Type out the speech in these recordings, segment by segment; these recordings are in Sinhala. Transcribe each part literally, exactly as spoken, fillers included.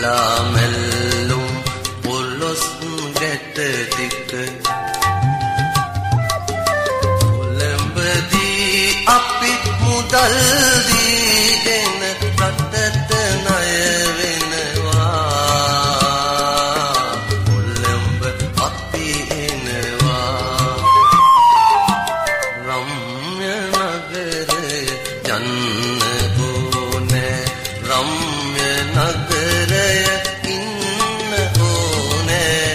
එලා මැල්ලුම් පොළොස් ගැට ටික කොළඹදී අපි මුදල් දීගෙන රටට ණය වෙනවා කොළඹ අපි එනවා රම්‍ය නගරය යන්න ඕනේ රම්‍ය නගරය ඉන්න ඕනේ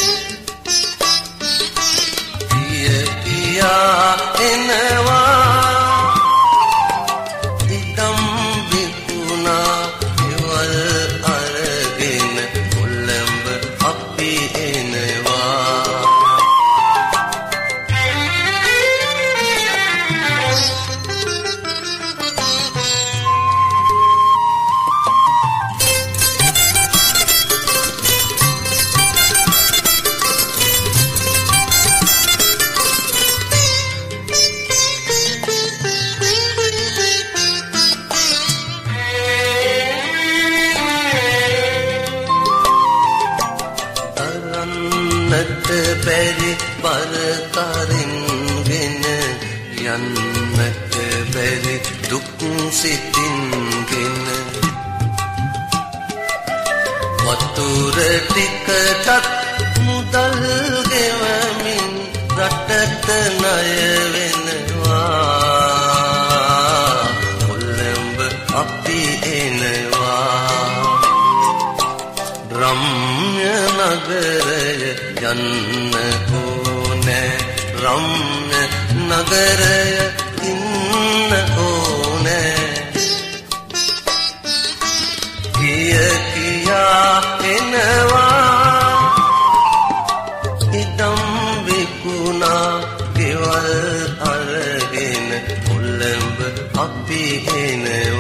පිය පියා එනවා ඉදම් විකුණා ඉවල් අරගෙන කොළඹ අපි එනවා යන්නට බැරි පරතරෙන්ගෙන යන්නට බැරි දුක් සිතින්ගෙන වතුර ටිකටත් මුදල් ගෙවමින් රටට ණය වෙනවා කොළඹ අපි එනවා රම්‍ය නගරය යන්න ඕනේ රම්‍ය නගරය ඉන්න ඕනේ කිය කියා එනවා ඉදම් විකුණා ගෙවල් අරගෙන කොළඹ අපි එනවා